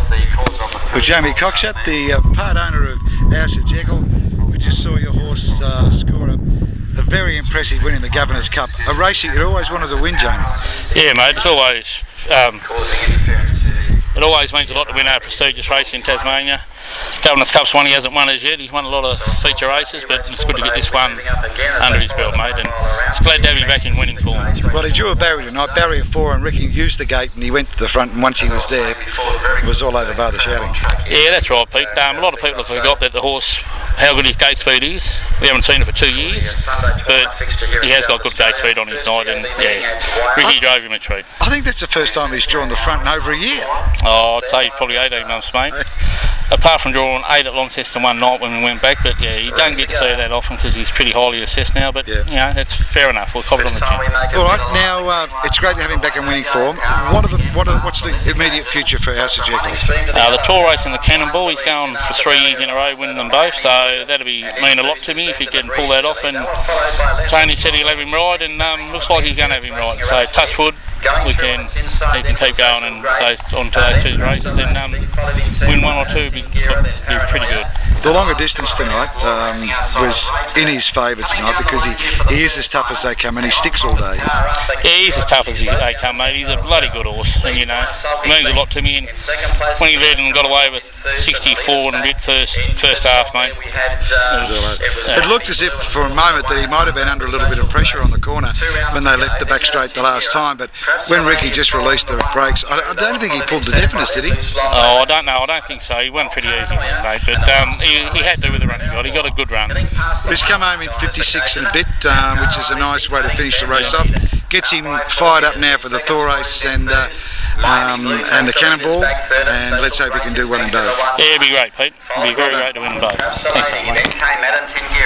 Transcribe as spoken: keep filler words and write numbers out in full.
Well, Jamie Cockshut, the uh, part owner of House of Jekyll, we just saw your horse uh, score a, a very impressive win in the Governor's Cup. A race that you always wanted to win, Jamie. Yeah, mate, it's always, um, it always means a lot to win a prestigious race in Tasmania. Governor's Cup's one he hasn't won as yet. He's won a lot of feature races, but it's good to get this one under his belt, mate, and it's glad to have him back in winning form. Well, he drew a barrier tonight, barrier four, and Ricky used the gate and he went to the front, and once he was there, it was all over bar the shouting. Yeah, that's right, Pete. Um, a lot of people have forgot that the horse, how good his gate speed is. We haven't seen it for two years, but he has got good gate speed on his night, and yeah, Ricky drove him a treat. I think that's the first time he's drawn the front in over a year. Oh, I'd say probably eighteen months, mate. Apart from drawing eight at Launceston one night when we went back, but yeah, you don't get to see that often because he's pretty highly assessed now, but yeah, you know, that's fair enough. We'll cop it on the chin. Alright, now uh, it's great to have him back in winning form. What are the, what are, what's the immediate future for House of Jekyll? Uh, the tour race and the Cannonball, he's going for three years in a row winning them both, so that'll be mean a lot to me if he can pull that off, and Tony said he'll have him ride, and um, looks like he's going to have him ride, so touch wood, we can, he can keep going and those, on to those two races, and um, win one or two would be, be pretty good. The longer distance tonight um, was in his favour tonight because he, he is as tough as they come and he sticks all day. Yeah, he's as tough as they come, mate. He's a bloody good horse, and you know, it means a lot to me. And when he led and got away with sixty-four and a bit first first half, mate, it, was, uh, it looked as if for a moment that he might have been under a little bit of pressure on the corner when they left the back straight the last time, but when Ricky just released the brakes, I, I don't think he pulled the deafness, did he? Oh, I don't know. I don't think so. He went pretty easy then, mate, but um, he, he had to with the run he got. He got a good run. He's come home in fifty-six and a bit, um, which is a nice way to finish the race off. Gets him fired up now for the Thor race and uh, um, and the Cannonball, and let's hope he can do well in both. Yeah, it'd be great, Pete. It'd be very great to win both. Thanks, mate.